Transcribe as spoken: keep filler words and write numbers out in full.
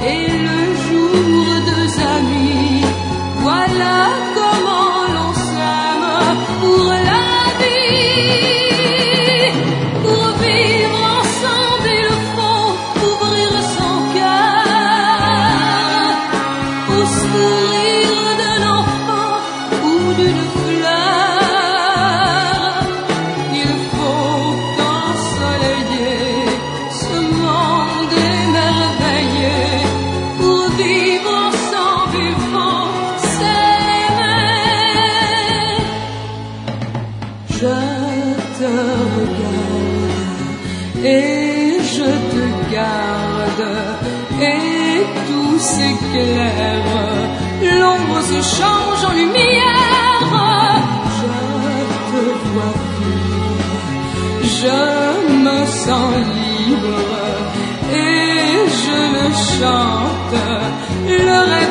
et le jour deux amis. Voilà comment l'on s'aime pour la vie. Pour vivre ensemble, il faut ouvrir son cœur au sourire d'un enfant ou d'une fleur. Il faut ensoleiller ce monde émerveillé. Pour vivre ensemble, il faut s'aimer. Je te regarde et je te garde, et tout s'éclaire, l'ombre se change en lumière. Je te vois vivre, je me sens libre, et je le chante, le rêve